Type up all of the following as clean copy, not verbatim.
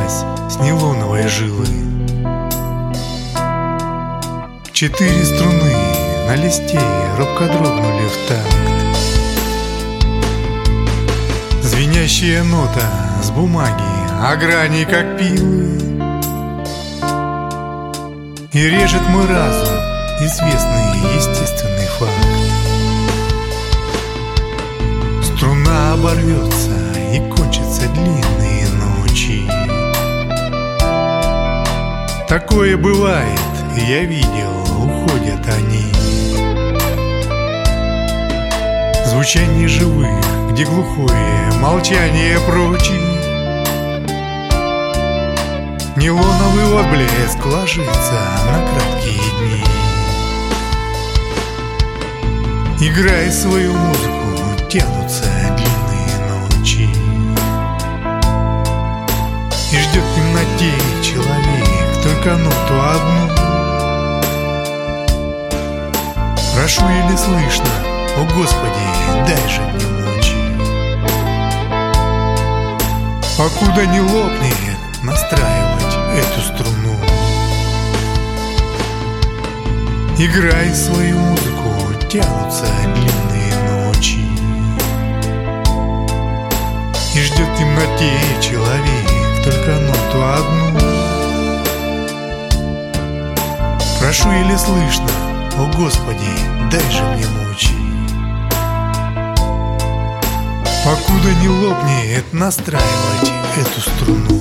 сорвалась с нейлоновой жилы. 4 струны на листе робко дрогнули в такт. Звенящая нота с бумаги, а грани как пилы. И режет мой разум известный естественный факт. Струна оборвется и кончатся длинные ночи. Такое бывает, я видел, уходят они. Звучание живых, где глухое молчание прочит. Нейлоновый отблеск ложится на краткие дни. Играя свою музыку, тянутся длинные ночи. И ждет в темноте человек только ноту одну. Прошу, еле слышно: о Господи, дай же мне мочи. Покуда не лопнет настраивать эту струну. Играй свою музыку, тянутся длинные ночи. И ждет в темноте человек только ноту одну. Прошу, еле слышно: о Господи, дай же мне мочи. Покуда не лопнет настраивать эту струну.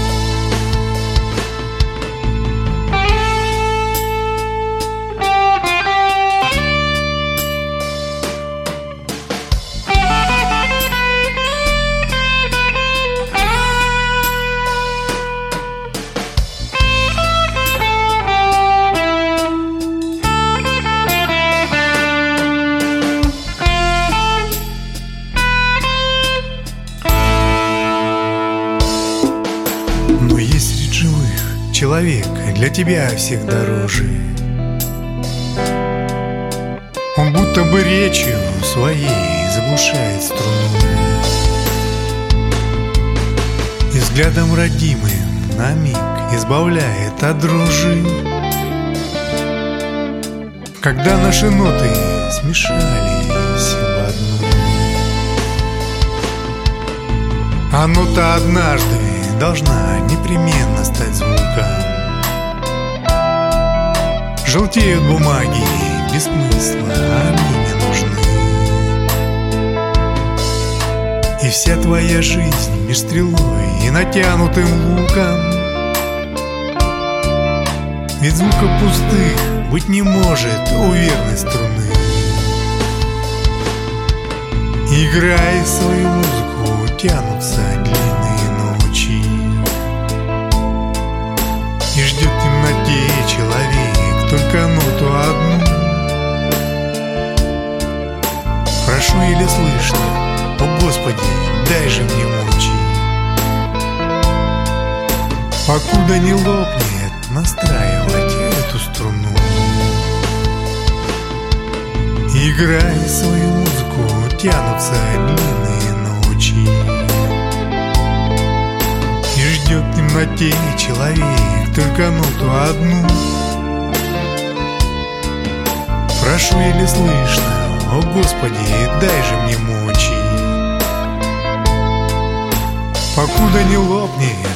Но есть среди живых человек для тебя всех дороже. Он будто бы речью своей заглушает струну. И взглядом родимым на миг избавляет от дрожи. Когда наши ноты смешались в одну. А нота однажды должна непременно стать звуком. Желтеют бумаги без смысла, они не нужны. И вся твоя жизнь меж стрелой и натянутым луком. Ведь звуков пустых быть не может у верной струны. Играй свою музыку, тянутся длинные ночи. И ждет в темноте человек только ноту одну. Прошу, еле слышно: о Господи, дай же мне мочи. Покуда не лопнет настраивать эту струну. Играй свою музыку, тянутся длинные ночи. И ждет в темноте человек только ноту одну. Прошу, еле слышно: о Господи, дай же мне мочи. Покуда не лопнет